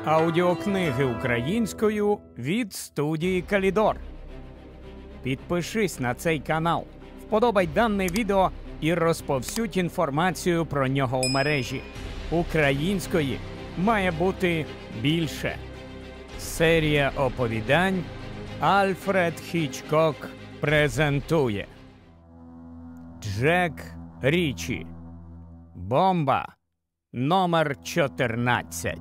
Аудіокниги українською від студії Калідор. Підпишись на цей канал, вподобай дане відео і розповсюдь інформацію про нього у мережі. Української має бути більше. Серія оповідань Альфред Хічкок презентує. Джек Річі. Бомба номер 14.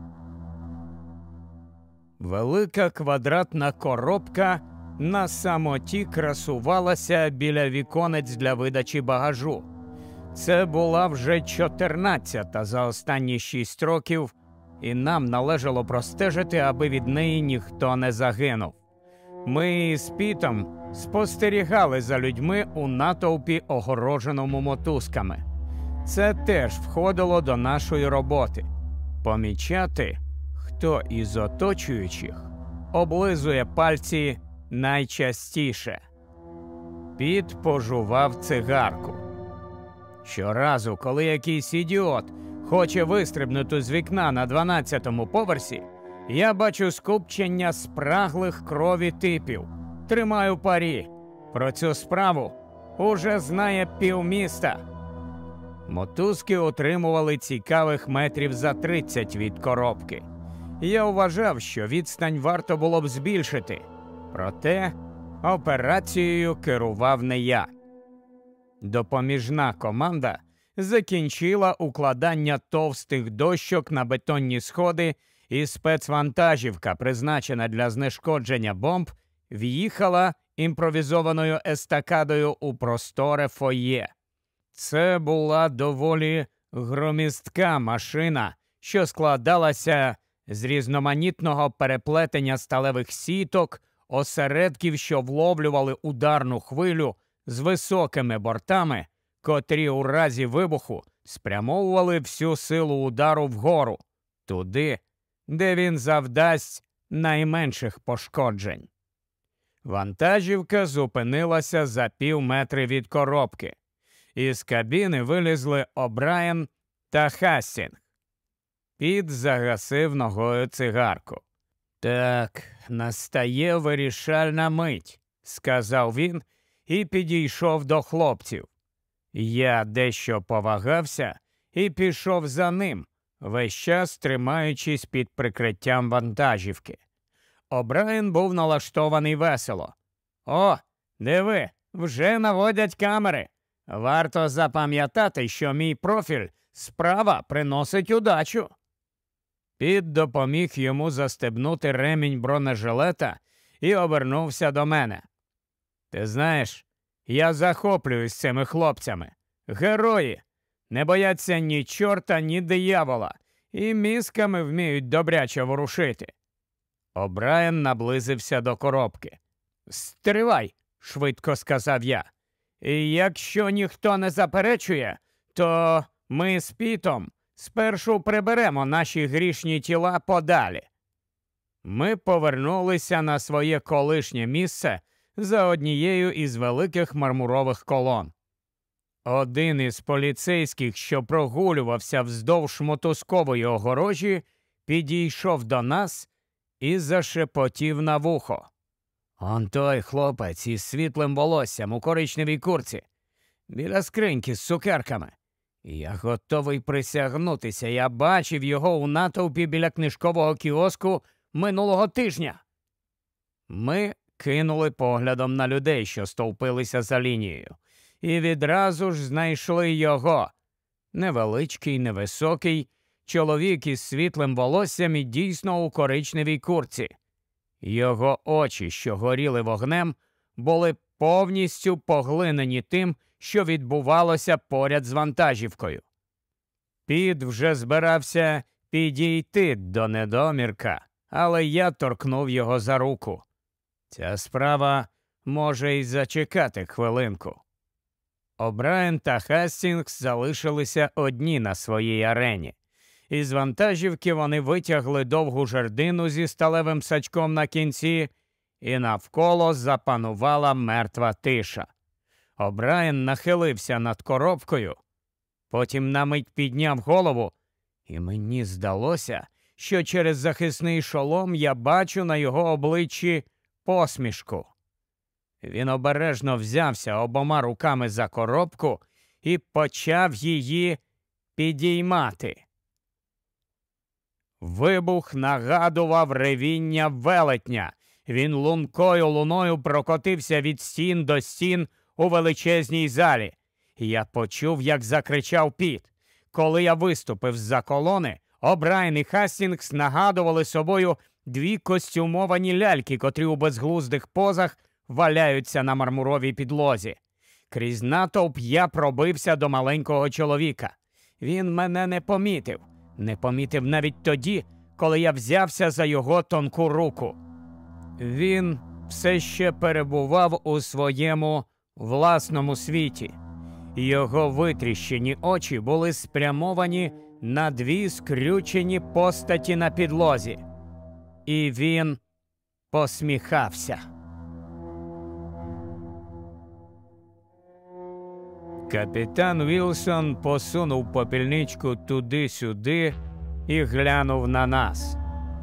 Велика квадратна коробка на самоті красувалася біля віконець для видачі багажу. Це була вже 14-та за останні 6 років, і нам належало простежити, аби від неї ніхто не загинув. Ми з Пітом спостерігали за людьми у натовпі, огороженому мотузками. Це теж входило до нашої роботи – помічати, хто із оточуючих облизує пальці найчастіше. Піт пожував цигарку. Щоразу, коли якийсь ідіот хоче вистрибнути з вікна на 12-му поверсі, я бачу скупчення спраглих крові типів. Тримаю парі. Про цю справу уже знає півміста. Мотузки отримували цікавих метрів за 30 від коробки. Я вважав, що відстань варто було б збільшити. Проте операцією керував не я. Допоміжна команда закінчила укладання товстих дощок на бетонні сходи, і спецвантажівка, призначена для знешкодження бомб, в'їхала імпровізованою естакадою у просторе фоє. Це була доволі громістка машина, що складалася з різноманітного переплетення сталевих сіток, осередків, що вловлювали ударну хвилю, з високими бортами, котрі у разі вибуху спрямовували всю силу удару вгору, туди, де він завдасть найменших пошкоджень. Вантажівка зупинилася за пів метри від коробки. Із кабіни вилізли О'Брайен та Хастінг. Піт загасив ногою цигарку. «Так, настає вирішальна мить», – сказав він і підійшов до хлопців. Я дещо повагався і пішов за ним, весь час тримаючись під прикриттям вантажівки. О'Брайен був налаштований весело. «О, диви, вже наводять камери. Варто запам'ятати, що мій профіль справа приносить удачу». Піт допоміг йому застебнути ремінь бронежилета і обернувся до мене. «Ти знаєш, я захоплююсь цими хлопцями. Герої. Не бояться ні чорта, ні диявола. І мізками вміють добряче ворушити». О'Брайен наблизився до коробки. «Стривай», – швидко сказав я. «І якщо ніхто не заперечує, то ми з Пітом спершу приберемо наші грішні тіла подалі». Ми повернулися на своє колишнє місце за однією із великих мармурових колон. Один із поліцейських, що прогулювався вздовж мотузкової огорожі, підійшов до нас і зашепотів на вухо. «Он той хлопець із світлим волоссям у коричневій куртці, біля скриньки з цукерками. Я готовий присягнутися, я бачив його у натовпі біля книжкового кіоску минулого тижня». Ми кинули поглядом на людей, що стовпилися за лінією, і відразу ж знайшли його. Невеличкий, невисокий, чоловік із світлим волоссям і дійсно у коричневій куртці. Його очі, що горіли вогнем, були повністю поглинені тим, що відбувалося поряд з вантажівкою. Піт вже збирався підійти до недомірка, але я торкнув його за руку. «Ця справа може й зачекати хвилинку». О'Брайен та Хастінгс залишилися одні на своїй арені. Із вантажівки вони витягли довгу жердину зі сталевим сачком на кінці, і навколо запанувала мертва тиша. О'Брайен нахилився над коробкою, потім на мить підняв голову, і мені здалося, що через захисний шолом я бачу на його обличчі посмішку. Він обережно взявся обома руками за коробку і почав її підіймати. Вибух нагадував ревіння велетня. Він лункою луною прокотився від стін до стін у величезній залі. Я почув, як закричав Піт. Коли я виступив з-за колони, О'Брайен і Хастінгс нагадували собою дві костюмовані ляльки, котрі у безглуздих позах валяються на мармуровій підлозі. Крізь натовп я пробився до маленького чоловіка. Він мене не помітив. Не помітив навіть тоді, коли я взявся за його тонку руку. Він все ще перебував у своєму власному світі. Його витріщені очі були спрямовані на дві скрючені постаті на підлозі. І він посміхався. Капітан Вілсон посунув попільничку туди-сюди і глянув на нас.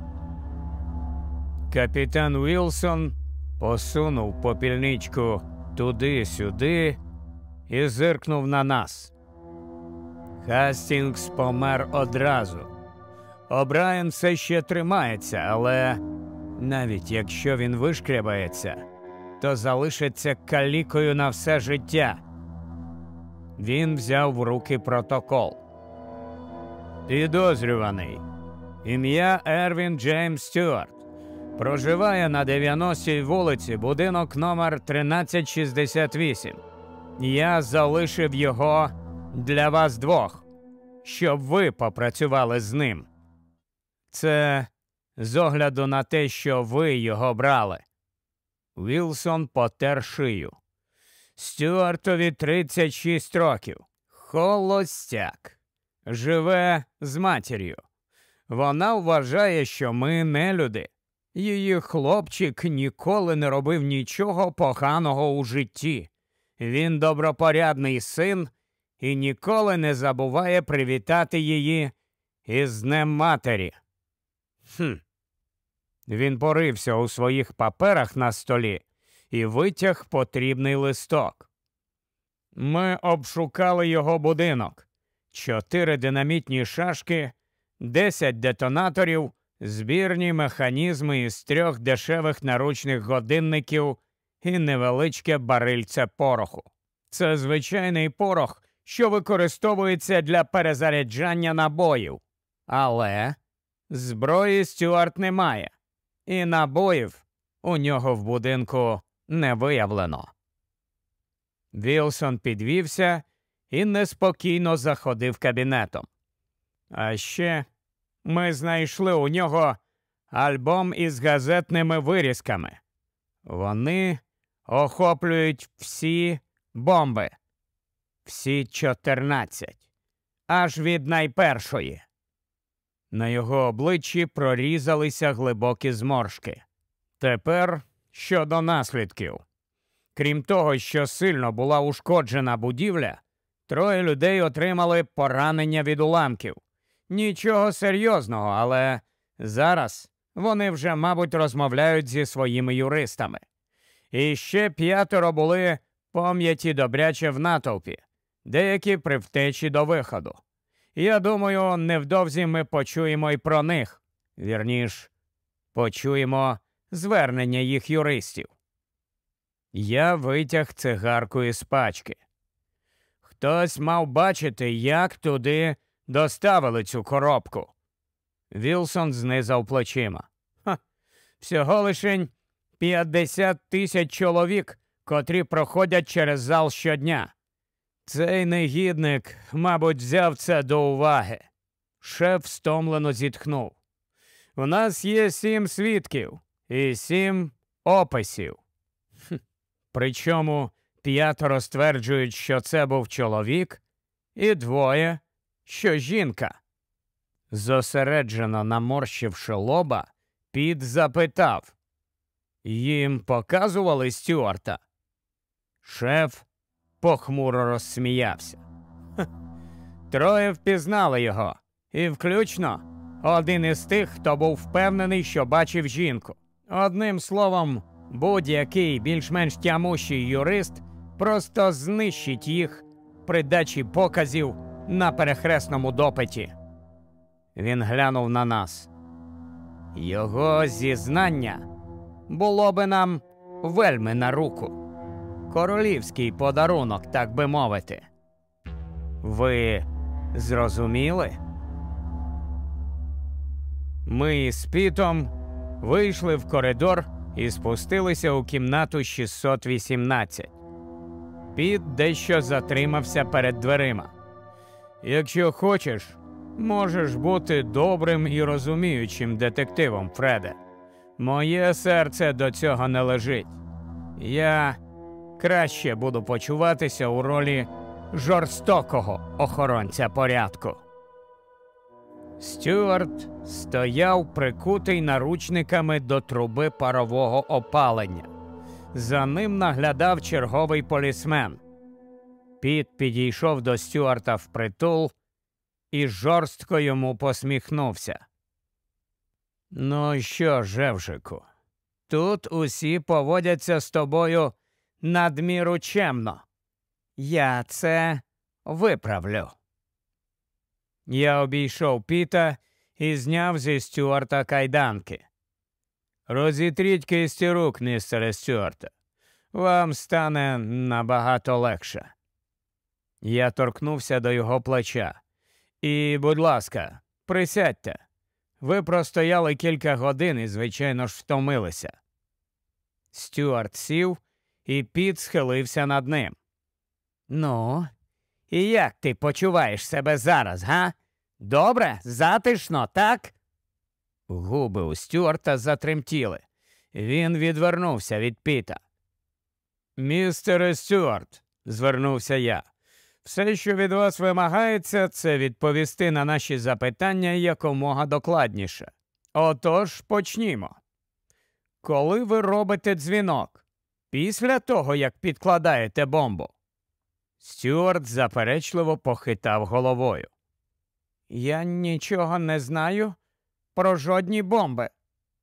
Капітан Вілсон посунув попільничку туди-сюди і зиркнув на нас. Хастінгс помер одразу. О'Брайен все ще тримається, але навіть якщо він вишкрябається, то залишиться калікою на все життя. Він взяв в руки протокол. Підозрюваний. Ім'я Ервін Джеймс Стюарт. Проживає на 90-й вулиці, будинок номер 1368. Я залишив його для вас двох, щоб ви попрацювали з ним. Це з огляду на те, що ви його брали. Вілсон потер шию. Стюартові 36 років. Холостяк. Живе з матір'ю. Вона вважає, що ми не люди. Її хлопчик ніколи не робив нічого поганого у житті. Він добропорядний син і ніколи не забуває привітати її із Днем матері. Він порився у своїх паперах на столі і витяг потрібний листок. Ми обшукали його будинок. 4 динамітні шашки, 10 детонаторів, збірні механізми із 3 дешевих наручних годинників і невеличке барильце пороху. Це звичайний порох, що використовується для перезаряджання набоїв. Але зброї Стюарт не має, і набоїв у нього в будинку не виявлено. Вілсон підвівся і неспокійно заходив кабінетом. А ще ми знайшли у нього альбом із газетними вирізками. Вони охоплюють всі бомби. Всі 14. Аж від найпершої. На його обличчі прорізалися глибокі зморшки. Тепер щодо наслідків. Крім того, що сильно була ушкоджена будівля, 3 людей отримали поранення від уламків. Нічого серйозного, але зараз вони вже, мабуть, розмовляють зі своїми юристами. І ще 5 були пом'яті добряче в натовпі, деякі при втечі до виходу. Я думаю, невдовзі ми почуємо і про них. Вірніш, почуємо звернення їх юристів. Я витяг цигарку із пачки. Хтось мав бачити, як туди доставили цю коробку. Вілсон знизав плечима. Всього лишень 50 тисяч чоловік, котрі проходять через зал щодня. Цей негідник, мабуть, взяв це до уваги. Шеф стомлено зітхнув. У нас є 7 свідків і 7 описів. Причому 5 стверджують, що це був чоловік, і 2, що жінка. Зосереджено наморщивши лоба, Піт запитав. Їм показували Стюарта? Шеф похмуро розсміявся. 3 впізнали його, і включно Один із тих, хто був впевнений, що бачив жінку. Одним словом, будь-який більш-менш тямущий юрист просто знищить їх при дачі показів на перехресному допиті. Він глянув на нас. Його зізнання було би нам вельми на руку. Королівський подарунок, так би мовити. Ви зрозуміли? Ми із Пітом вийшли в коридор і спустилися у кімнату 618. Піт дещо затримався перед дверима. «Якщо хочеш, можеш бути добрим і розуміючим детективом, Фреде. Моє серце до цього не лежить. Я краще буду почуватися у ролі жорстокого охоронця порядку». Стюарт стояв прикутий наручниками до труби парового опалення. За ним наглядав черговий полісмен. Піт підійшов до Стюарта впритул і жорстко йому посміхнувся. «Ну що, Жевжику, тут усі поводяться з тобою надміру чемно. Я це виправлю». Я обійшов Піта і зняв зі Стюарта кайданки. «Розітріть кисті рук, містере Стюарте. Вам стане набагато легше». Я торкнувся до його плеча. «І, будь ласка, присядьте. Ви простояли кілька годин і, звичайно ж, втомилися». Стюарт сів, і Піт схилився над ним. «Ну, і як ти почуваєш себе зараз, га? Добре? Затишно, так?» Губи у Стюарта затремтіли. Він відвернувся від Піта. «Містере Стюарт», – звернувся я, – «все, що від вас вимагається, це відповісти на наші запитання якомога докладніше. Отож, почнімо. Коли ви робите дзвінок? Після того, як підкладаєте бомбу?» Стюарт заперечливо похитав головою. «Я нічого не знаю про жодні бомби».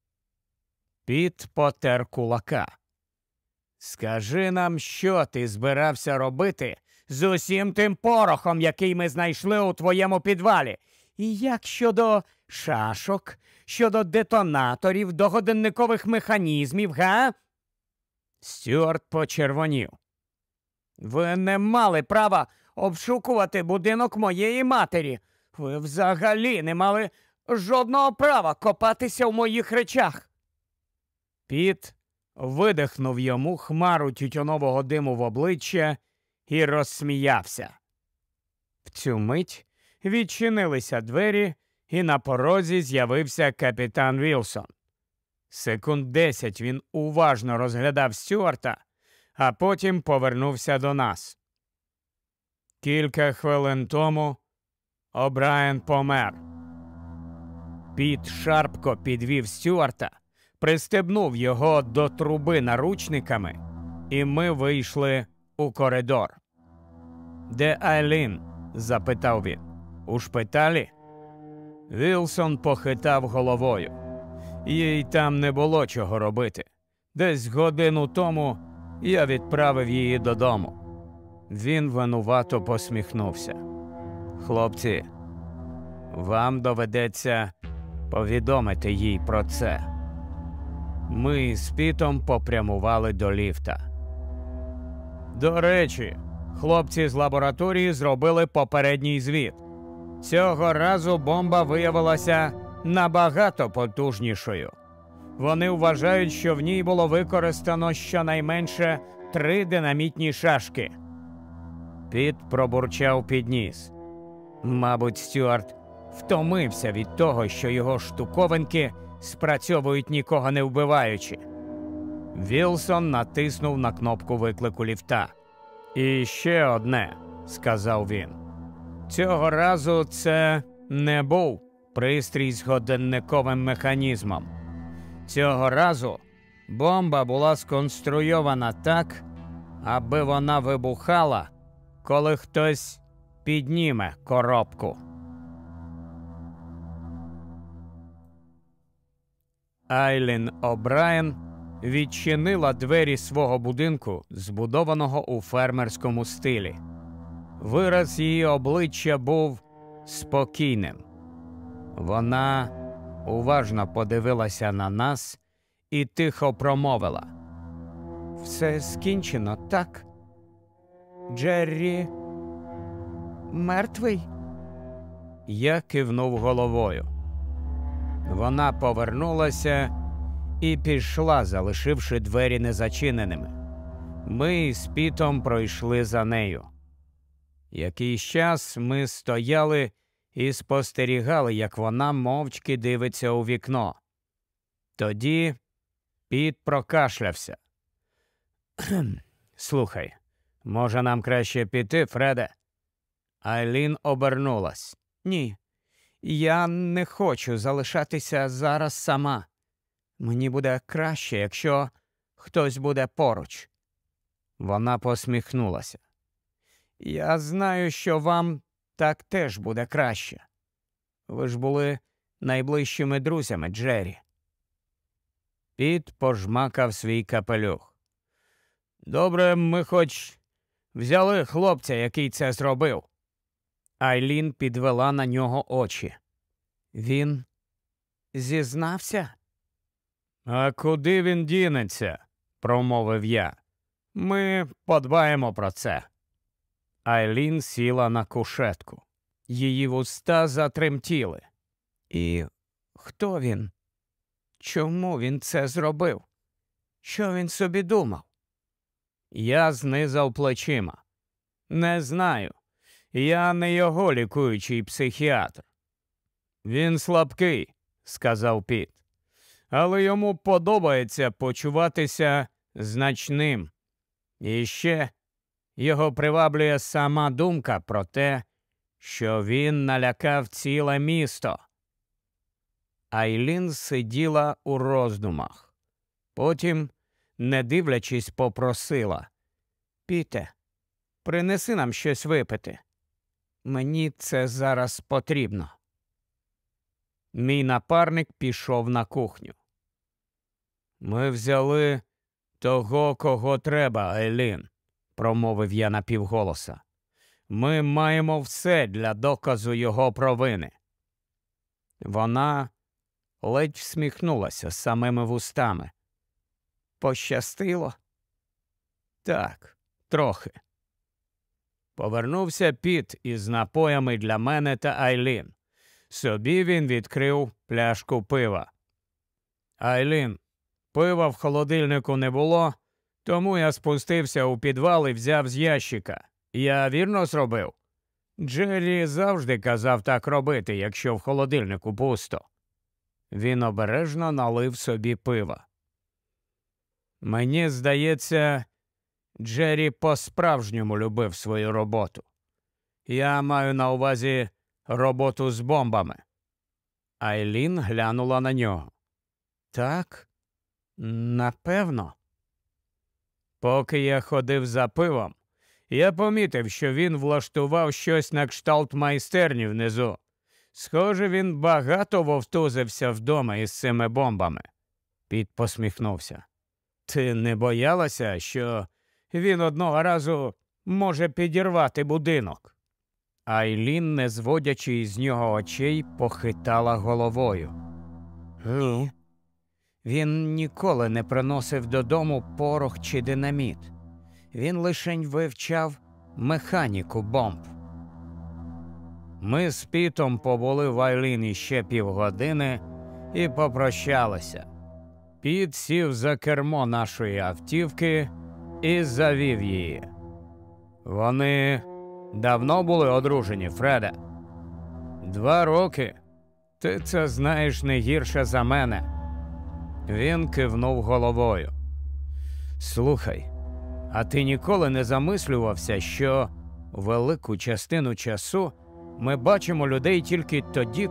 Піт потер кулака. «Скажи нам, що ти збирався робити з усім тим порохом, який ми знайшли у твоєму підвалі? І як щодо шашок, щодо детонаторів, до годинникових механізмів, га?» Стюарт почервонів. «Ви не мали права обшукувати будинок моєї матері. Ви взагалі не мали жодного права копатися в моїх речах». Піт видихнув йому хмару тютюнового диму в обличчя і розсміявся. В цю мить відчинилися двері, і на порозі з'явився капітан Вілсон. Секунд 10 він уважно розглядав Стюарта, а потім повернувся до нас. «Кілька хвилин тому О'Брайен помер». Піт шарпко підвів Стюарта, пристебнув його до труби наручниками, і ми вийшли у коридор. «Де Айлін?» – запитав він. «У шпиталі?» Вілсон похитав головою. «Їй там не було чого робити. Десь годину тому я відправив її додому». Він винувато посміхнувся. «Хлопці, вам доведеться повідомити їй про це». Ми з Пітом попрямували до ліфта. До речі, хлопці з лабораторії зробили попередній звіт. Цього разу бомба виявилася набагато потужнішою. Вони вважають, що в ній було використано щонайменше 3 динамітні шашки. Піт пробурчав під ніс. Мабуть, Стюарт втомився від того, що його штуковинки спрацьовують нікого не вбиваючи. Вілсон натиснув на кнопку виклику ліфта. «І ще одне», – сказав він. «Цього разу це не був пристрій з годинниковим механізмом. Цього разу бомба була сконструйована так, аби вона вибухала, коли хтось підніме коробку». Айлін О'Брайен відчинила двері свого будинку, збудованого у фермерському стилі. Вираз її обличчя був спокійним. Вона уважно подивилася на нас і тихо промовила: «Все скінчено, так? Джеррі мертвий?» Я кивнув головою. Вона повернулася і пішла, залишивши двері незачиненими. Ми з Пітом пройшли за нею. Якийсь час ми стояли і спостерігали, як вона мовчки дивиться у вікно. Тоді Піт прокашлявся. «Слухай, може нам краще піти, Фреде?» Айлін обернулась. «Ні, я не хочу залишатися зараз сама. Мені буде краще, якщо хтось буде поруч». Вона посміхнулася. «Я знаю, що вам так теж буде краще. Ви ж були найближчими друзями, Джеррі». Піт пожмакав свій капелюх. «Добре, ми хоч взяли хлопця, який це зробив». Айлін підвела на нього очі. «Він зізнався?» «А куди він дінеться?» – промовив я. «Ми подбаємо про це». Айлін сіла на кушетку. Її вуста затремтіли. «І хто він? Чому він це зробив? Що він собі думав?» Я знизав плечима. «Не знаю. Я не його лікуючий психіатр». «Він слабкий», – сказав Піт. «Але йому подобається почуватися значним. І ще його приваблює сама думка про те, що він налякав ціле місто». Айлін сиділа у роздумах. Потім, не дивлячись, попросила: «Піте, принеси нам щось випити. Мені це зараз потрібно». Мій напарник пішов на кухню. «Ми взяли того, кого треба, Айлін», – промовив я напівголоса. «Ми маємо все для доказу його провини». Вона ледь всміхнулася самими вустами. «Пощастило?» «Так, трохи». Повернувся Піт із напоями для мене та Айлін. Собі він відкрив пляшку пива. «Айлін, пива в холодильнику не було, тому я спустився у підвал і взяв з ящика. Я вірно зробив?» Джеррі завжди казав так робити, якщо в холодильнику пусто. Він обережно налив собі пива. «Мені здається, Джеррі по-справжньому любив свою роботу. Я маю на увазі роботу з бомбами». Айлін глянула на нього. «Так, напевно». Поки я ходив за пивом, я помітив, що він влаштував щось на кшталт майстерні внизу. Схоже, він багато вовтузився вдома із цими бомбами. Піт посміхнувся. «Ти не боялася, що він одного разу може підірвати будинок?» Айлін, не зводячи із нього очей, похитала головою. «Ні. Він ніколи не приносив додому порох чи динаміт. Він лишень вивчав механіку бомб». Ми з Пітом побули в Айлін іще півгодини і попрощалися. Піт сів за кермо нашої автівки і завів її. «Вони давно були одружені, Фреде?» «2 роки. Ти це знаєш не гірше за мене». Він кивнув головою. «Слухай, а ти ніколи не замислювався, що велику частину часу ми бачимо людей тільки тоді,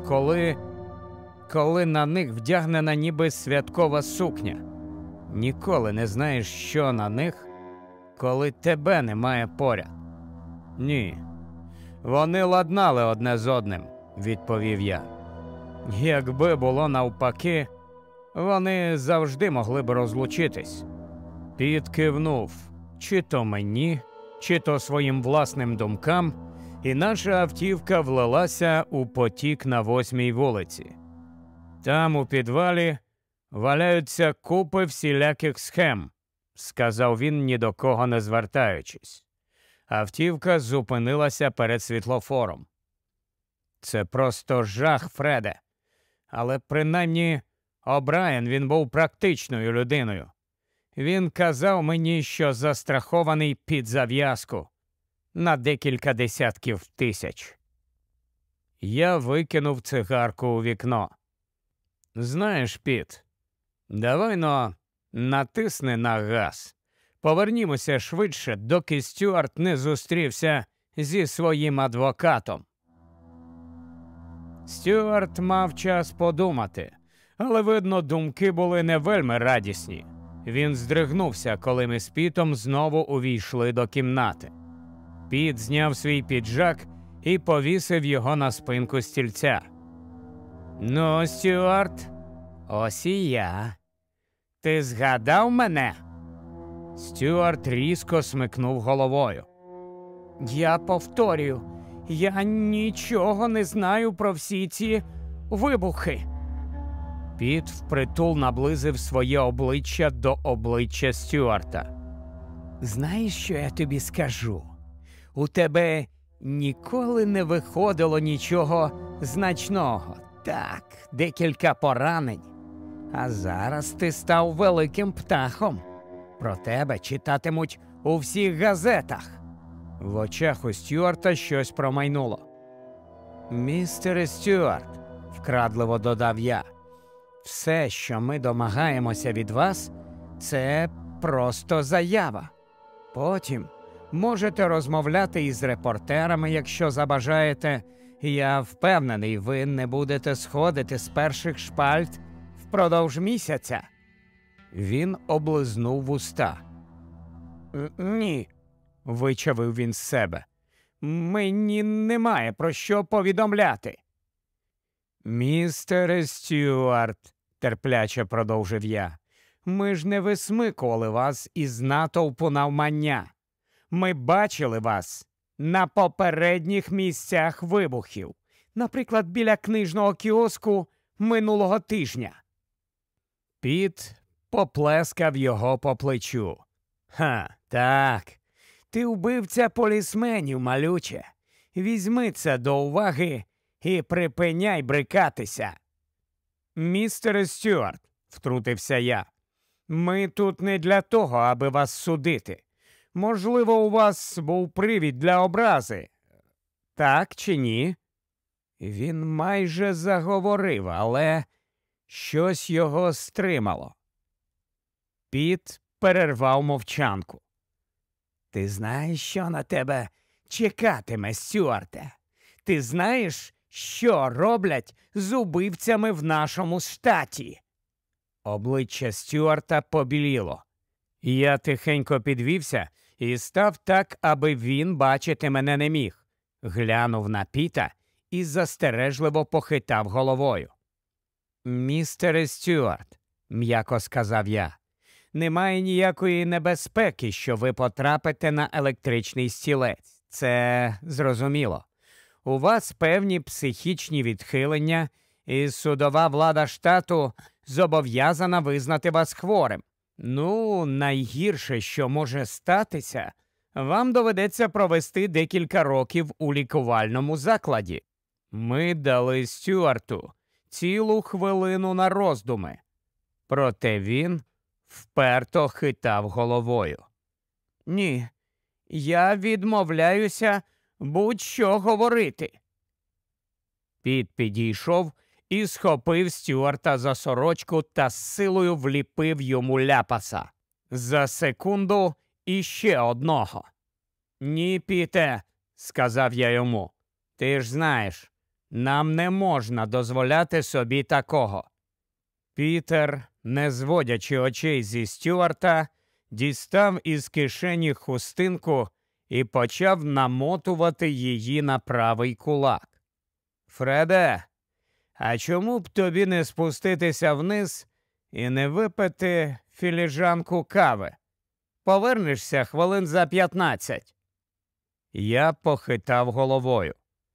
коли на них вдягнена ніби святкова сукня? Ніколи не знаєш, що на них, коли тебе немає поряд». «Ні, вони ладнали одне з одним», – відповів я. «Якби було навпаки, Вони завжди могли б розлучитись. Піт кивнув, чи то мені, чи то своїм власним думкам, і наша автівка влилася у потік на 8-й вулиці. Там, у підвалі, валяються купи всіляких схем, сказав він, ні до кого не звертаючись. Автівка зупинилася перед світлофором. Це просто жах, Фреде. Але принаймні О'Брайен, він був практичною людиною. Він казав мені, що застрахований під зав'язку на декілька десятків тисяч. Я викинув цигарку у вікно. Знаєш, Піт, давай-но натисни на газ. Повернімося швидше, доки Стюарт не зустрівся зі своїм адвокатом. Стюарт мав час подумати, але, видно, думки були не вельми радісні. Він здригнувся, коли ми з Пітом знову увійшли до кімнати. Піт зняв свій піджак і повісив його на спинку стільця. «Ну, Стюарт, ось і я. Ти згадав мене?» Стюарт різко смикнув головою. «Я повторюю, я нічого не знаю про всі ці вибухи». Піт впритул наблизив своє обличчя до обличчя Стюарта. «Знаєш, що я тобі скажу? У тебе ніколи не виходило нічого значного. Так, декілька поранень. А зараз ти став великим птахом. Про тебе читатимуть у всіх газетах». В очах у Стюарта щось промайнуло. «Містере Стюарт», – вкрадливо додав я, – «все, що ми домагаємося від вас, це просто заява. Потім можете розмовляти із репортерами, якщо забажаєте. Я впевнений, ви не будете сходити з перших шпальт впродовж місяця». Він облизнув вуста. «Ні», – вичавив він з себе. «Мені немає про що повідомляти». «Містере Стюарт», – терпляче продовжив я, – «ми ж не висмикували вас із натовпу навмання. Ми бачили вас на попередніх місцях вибухів, наприклад, біля книжного кіоску минулого тижня». Піт поплескав його по плечу. «Ха, так, ти вбивця полісменів, малюче. Візьми це до уваги і припиняй брикатися». «Містере Стюарт», – втрутився я, – «ми тут не для того, аби вас судити. Можливо, у вас був привід для образи. Так чи ні?» Він майже заговорив, але щось його стримало. Піт перервав мовчанку. «Ти знаєш, що на тебе чекатиме, Стюарте? Ти знаєш, що роблять з убивцями в нашому штаті?» Обличчя Стюарта побіліло. Я тихенько підвівся і став так, аби він бачити мене не міг. Глянув на Піта і застережливо похитав головою. «Містере Стюарт», – м'яко сказав я, – «немає ніякої небезпеки, що ви потрапите на електричний стілець. Це зрозуміло. У вас певні психічні відхилення, і судова влада штату зобов'язана визнати вас хворим. Ну, найгірше, що може статися, вам доведеться провести декілька років у лікувальному закладі». Ми дали Стюарту цілу хвилину на роздуми. Проте він вперто хитав головою. «Ні, я відмовляюся будь-що говорити». Піт підійшов і схопив Стюарта за сорочку та з силою вліпив йому ляпаса. За секунду іще одного. «Ні, Піте», – сказав я йому, – «ти ж знаєш, нам не можна дозволяти собі такого». Пітер, не зводячи очей зі Стюарта, дістав із кишені хустинку і почав намотувати її на правий кулак. «Фреде, а чому б тобі не спуститися вниз і не випити філіжанку кави? Повернешся хвилин за 15. Я похитав головою.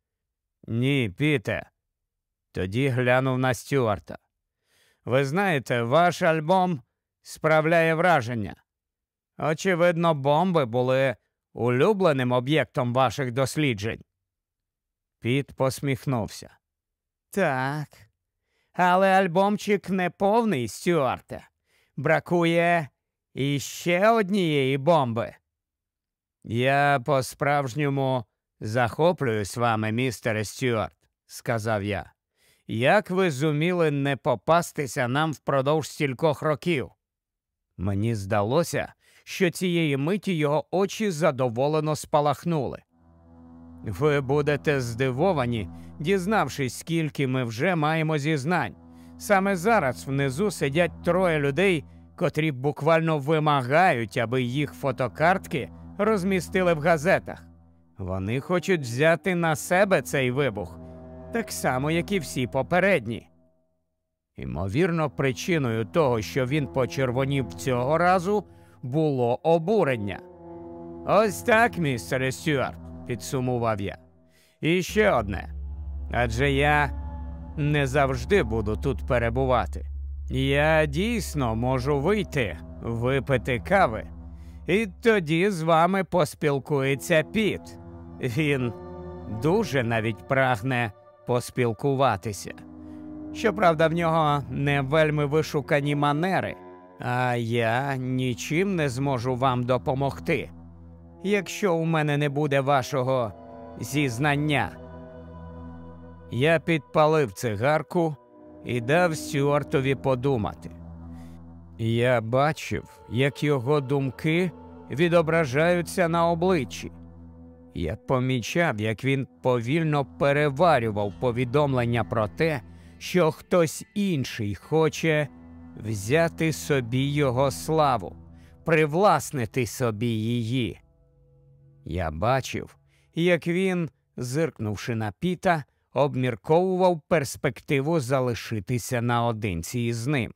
Ні, Піте. Тоді глянув на Стюарта. Ви знаєте, ваш альбом справляє враження. Очевидно, бомби були улюбленим об'єктом ваших досліджень. Піт посміхнувся. Так, але альбомчик не повний, Стюарте. Бракує іще однієї бомби. Я по-справжньому захоплююсь вами, містере Стюарт, сказав я. Як ви зуміли не попастися нам впродовж стількох років? Мені здалося, що цієї миті його очі задоволено спалахнули. Ви будете здивовані, дізнавшись, скільки ми вже маємо зізнань. Саме зараз внизу сидять троє людей, котрі буквально вимагають, аби їх фотокартки розмістили в газетах. Вони хочуть взяти на себе цей вибух, так само, як і всі попередні. Ймовірно, причиною того, що він почервонів цього разу, було обурення. Ось так, містере Стюарт, підсумував я. І ще одне. Адже я не завжди буду тут перебувати. Я дійсно можу вийти, випити кави, і тоді з вами поспілкується Піт. Він дуже навіть прагне поспілкуватися. Щоправда, в нього не вельми вишукані манери, а я нічим не зможу вам допомогти, якщо у мене не буде вашого зізнання. Я підпалив цигарку і дав Стюартові подумати. Я бачив, як його думки відображаються на обличчі. Я помічав, як він повільно переварював повідомлення про те, що хтось інший хоче взяти собі його славу, привласнити собі її. Я бачив, як він, зиркнувши на Піта, обмірковував перспективу залишитися наодинці із ним.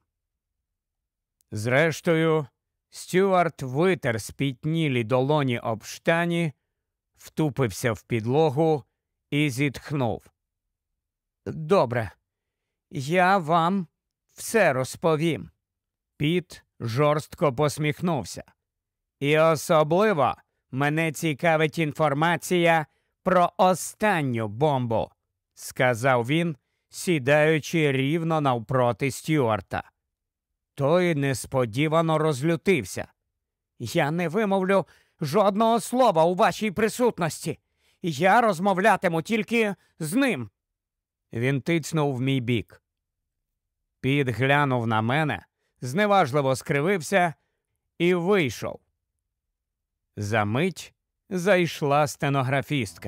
Зрештою, Стюарт витер спітнілі долоні об штані, втупився в підлогу і зітхнув. «Добре, я вам все розповім». Піт жорстко посміхнувся. «І особливо мене цікавить інформація про останню бомбу», – сказав він, сідаючи рівно навпроти Стюарта. Той несподівано розлютився. «Я не вимовлю жодного слова у вашій присутності. Я розмовлятиму тільки з ним». Він тицнув в мій бік. Піт глянув на мене, зневажливо скривився і вийшов. За мить зайшла стенографістка.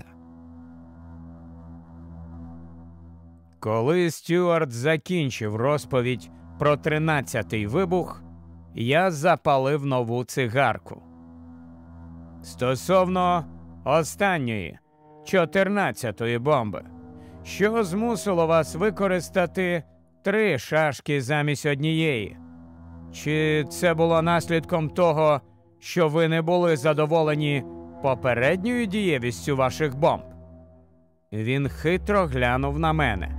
Коли Стюарт закінчив розповідь про 13-й вибух, я запалив нову цигарку. Стосовно останньої, 14-ї бомби, що змусило вас використати 3 шашки замість однієї? Чи це було наслідком того, що ви не були задоволені попередньою дієвістю ваших бомб? Він хитро глянув на мене.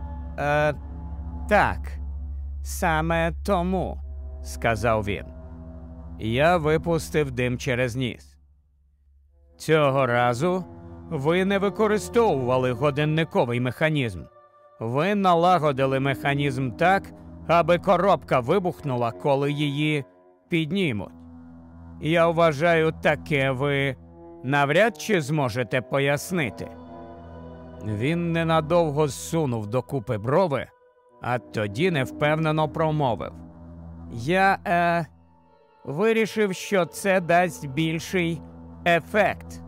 Так, саме тому, сказав він. Я випустив дим через ніс. Цього разу ви не використовували годинниковий механізм. Ви налагодили механізм так, аби коробка вибухнула, коли її піднімуть. Я вважаю, таке ви навряд чи зможете пояснити. Він ненадовго зсунув докупи брови, а тоді невпевнено промовив. Я вирішив, що це дасть більший ефект.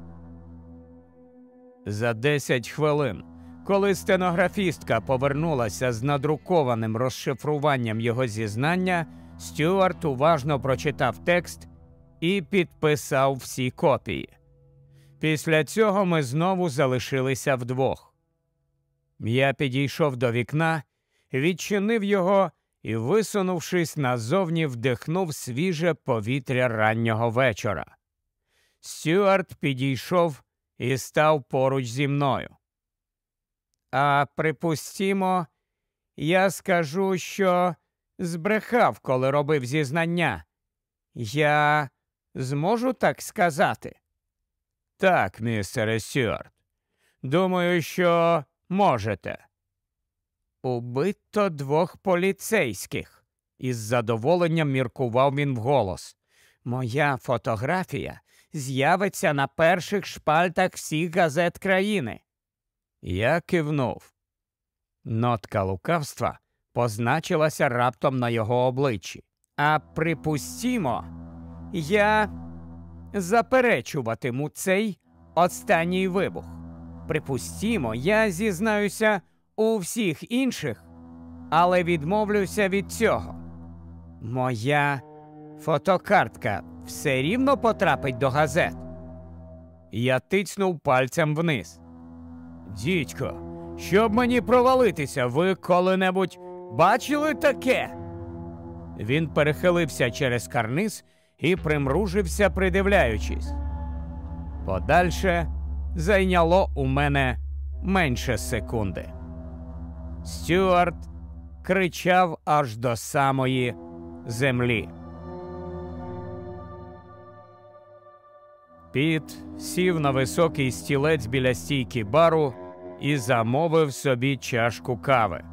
За 10 хвилин, коли стенографістка повернулася з надрукованим розшифруванням його зізнання, Стюарт уважно прочитав текст і підписав всі копії. Після цього ми знову залишилися вдвох. Я підійшов до вікна, відчинив його і, висунувшись назовні, вдихнув свіже повітря раннього вечора. Стюарт підійшов і став поруч зі мною. А припустімо, я скажу, що збрехав, коли робив зізнання. Я зможу так сказати? Так, містере Стюарт. Думаю, що можете. Убито 2 поліцейських. Із задоволенням міркував він вголос. Моя фотографія з'явиться на перших шпальтах всіх газет країни. Я кивнув. Нотка лукавства позначилася раптом на його обличчі. А припустімо, я заперечуватиму цей останній вибух. Припустімо, я зізнаюся у всіх інших, але відмовлюся від цього. Моя фотокартка все рівно потрапить до газет. Я тицнув пальцем вниз. Дідько, щоб мені провалитися, ви коли-небудь бачили таке? Він перехилився через карниз і примружився, придивляючись. Подальше зайняло у мене менше секунди. Стюарт кричав аж до самої землі. Піт сів на високий стілець біля стійки бару і замовив собі чашку кави.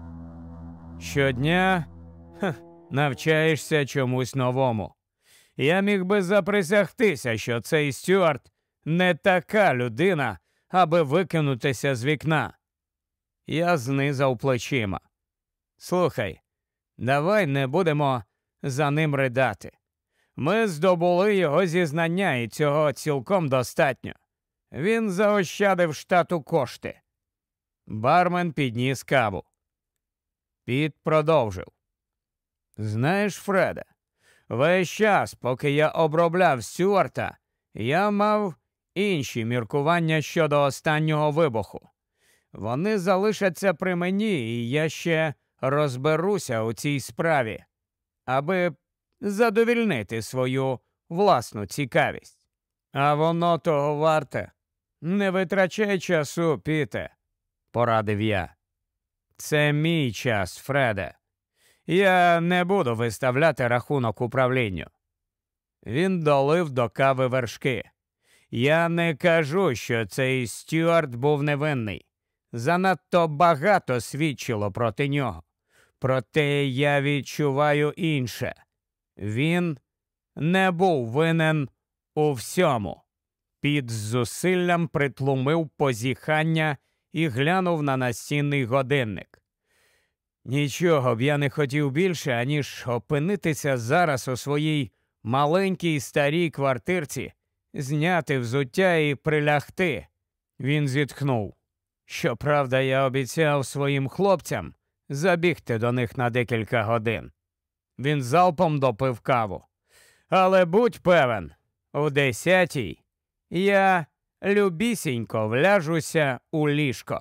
Щодня навчаєшся чомусь новому. Я міг би заприсягтися, що цей Стюарт не така людина, аби викинутися з вікна. Я знизав плечима. Слухай, давай не будемо за ним ридати. Ми здобули його зізнання, і цього цілком достатньо. Він заощадив штату кошти. Бармен підніс каву. Піт продовжив. Знаєш, Фреде, весь час, поки я обробляв Стюарта, я мав інші міркування щодо останнього вибуху. Вони залишаться при мені, і я ще розберуся у цій справі, аби задовільнити свою власну цікавість. А воно того варте. Не витрачай часу, Піте, порадив я. Це мій час, Фреде. Я не буду виставляти рахунок управлінню. Він долив до кави вершки. Я не кажу, що цей Стюарт був невинний. Занадто багато свідчило проти нього. Проте я відчуваю інше. Він не був винен у всьому. Піт з зусиллям притлумив позіхання і глянув на настінний годинник. Нічого б я не хотів більше, аніж опинитися зараз у своїй маленькій старій квартирці, зняти взуття і прилягти. Він зітхнув. Щоправда, я обіцяв своїм хлопцям забігти до них на декілька годин. Він залпом допив каву. Але будь певен, о 10-й я любісінько вляжуся у ліжко.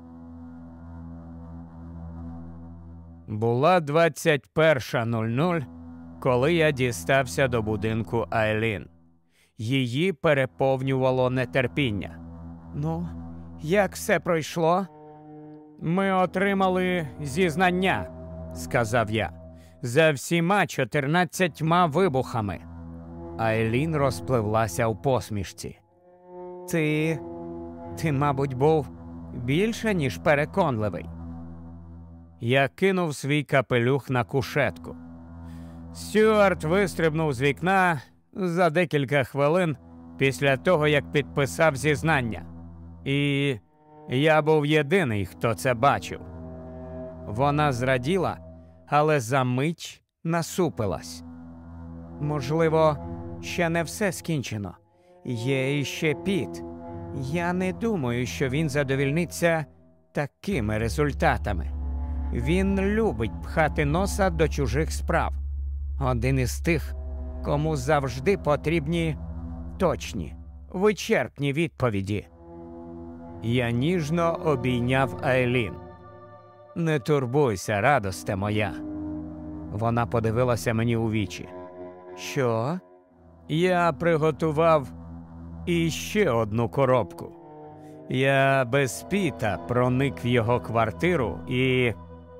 Була 21:00, коли я дістався до будинку Айлін. Її переповнювало нетерпіння. Ну, як все пройшло? Ми отримали зізнання, сказав я, за всіма 14 вибухами. Айлін розпливлася у посмішці. Ти, мабуть, був більше, ніж переконливий. Я кинув свій капелюх на кушетку. Стюарт вистрибнув з вікна за декілька хвилин після того, як підписав зізнання. І я був єдиний, хто це бачив. Вона зраділа, але за мить насупилась. Можливо, ще не все скінчено. Є іще Піт. Я не думаю, що він задовільниться такими результатами. Він любить пхати носа до чужих справ. Один із тих, кому завжди потрібні точні, вичерпні відповіді. Я ніжно обійняв Айлін. Не турбуйся, радосте моя. Вона подивилася мені у вічі. Що? Я приготував іще одну коробку. Я без Піта проник в його квартиру і...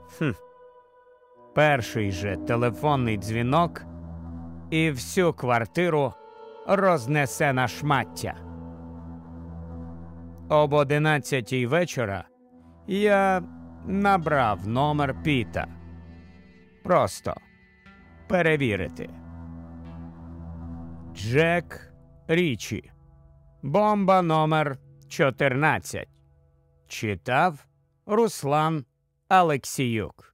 Перший же телефонний дзвінок і всю квартиру рознесе на шмаття. Об 11-й вечора я набрав номер Піта. Просто перевірити. Джек Річі. Бомба номер 14. Читав Руслан Алексіюк.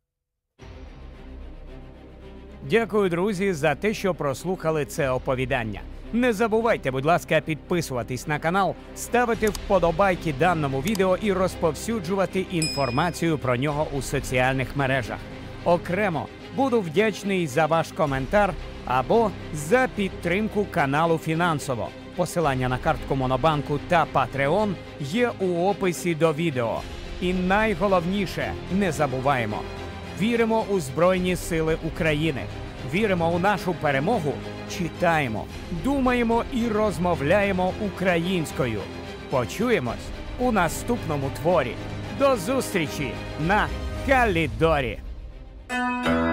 Дякую, друзі, за те, що прослухали це оповідання. Не забувайте, будь ласка, підписуватись на канал, ставити вподобайки даному відео і розповсюджувати інформацію про нього у соціальних мережах. Окремо буду вдячний за ваш коментар або за підтримку каналу фінансово. Посилання на картку Монобанку та Patreon є у описі до відео. І найголовніше, не забуваємо. Віримо у Збройні Сили України. Віримо у нашу перемогу, читаємо, думаємо і розмовляємо українською. Почуємось у наступному творі. До зустрічі на Калідорі!